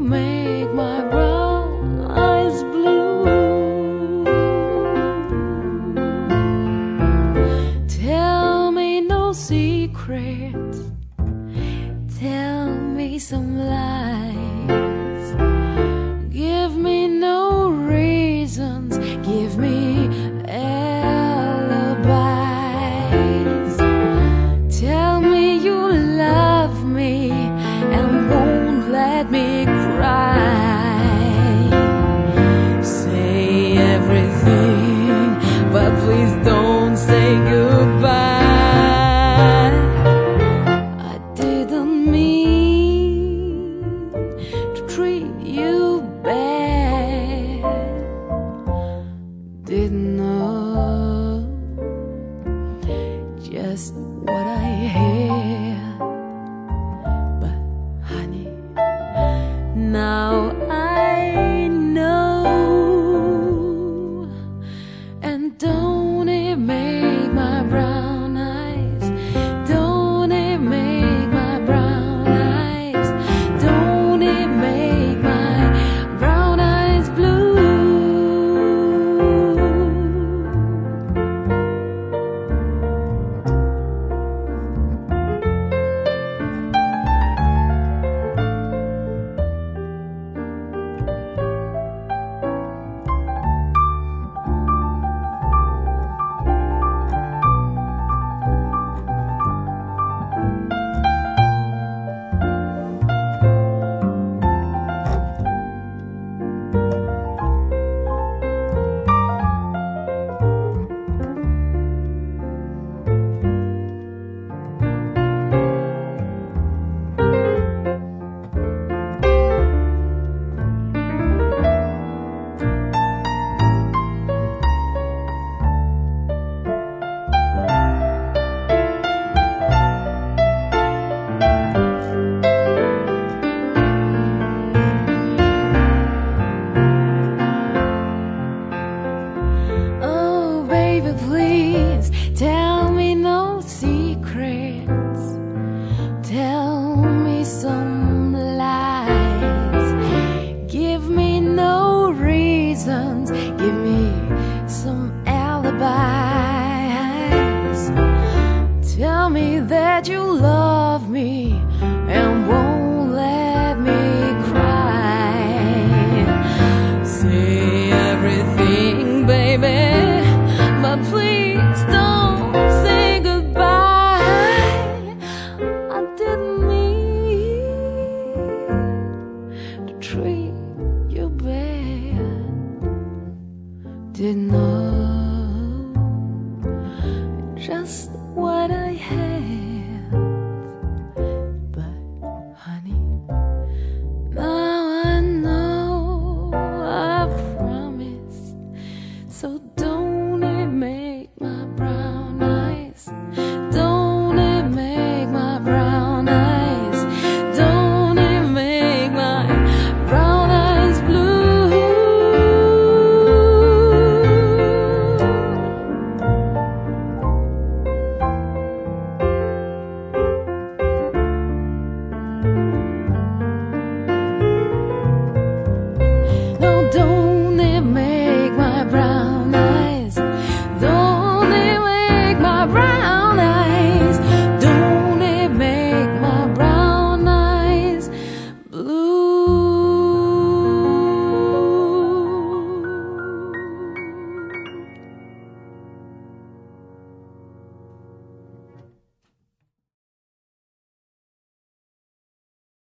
make my brown eyes blue. Tell me no secrets, tell me some lies. Give me no reasons, give me alibis. Tell me you love me and won't let me cry. Say everything, but please don't say goodbye. I didn't mean to treat you bad, didn't know just what I had. But honey, now I know. And don't it make my brown eyes, don't it make my brown eyes, don't it make my brown eyes blue. Please tell me no secrets, tell me some lies. Give me no reasons, give me some alibis. Tell me that you love me and won't let me cry. Say everything, baby, but please don't say goodbye. I didn't mean to treat you bad, didn't know.